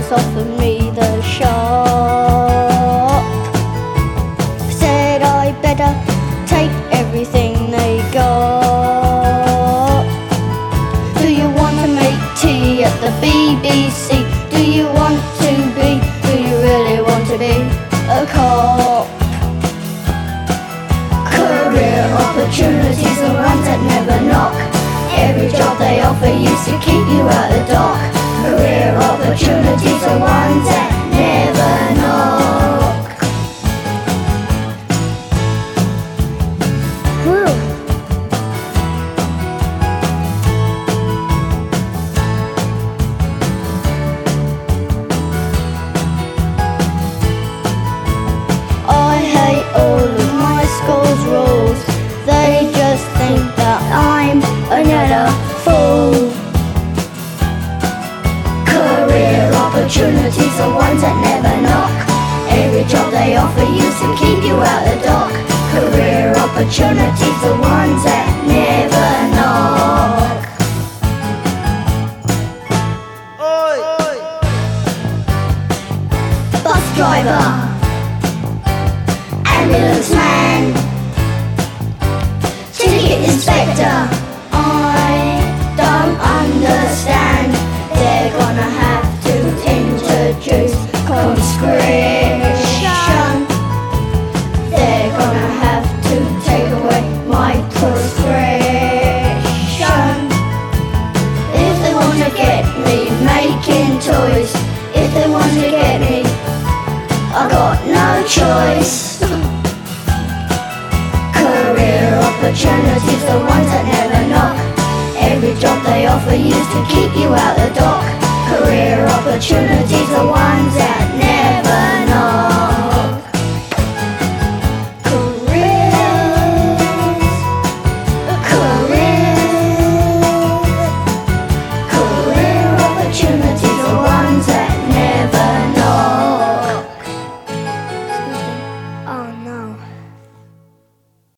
just offered me the shop. Said I better take everything they got. Do you want to make tea at the BBC? Do you want to be, do you really want to be a cop? Career opportunities are ones that never knock. Every job they offer used to keep you out the dock. Career opportunities are ones that never knock. Whew. I hate all of my school's rules. They just think that I'm another fool. Career opportunities are ones that never knock. Every job they offer used to keep you out the dock. Career opportunities are ones that never knock. Oi. Bus driver, ambulance man, ticket inspector. I don't understand. They're gonna have to introduce conscription. They're gonna have to take away my prescription. If they want to get me making toys, if they want to get me, I got no choice. Career opportunities are ones that never knock. Every job they offer used to keep you out the dock. Career opportunities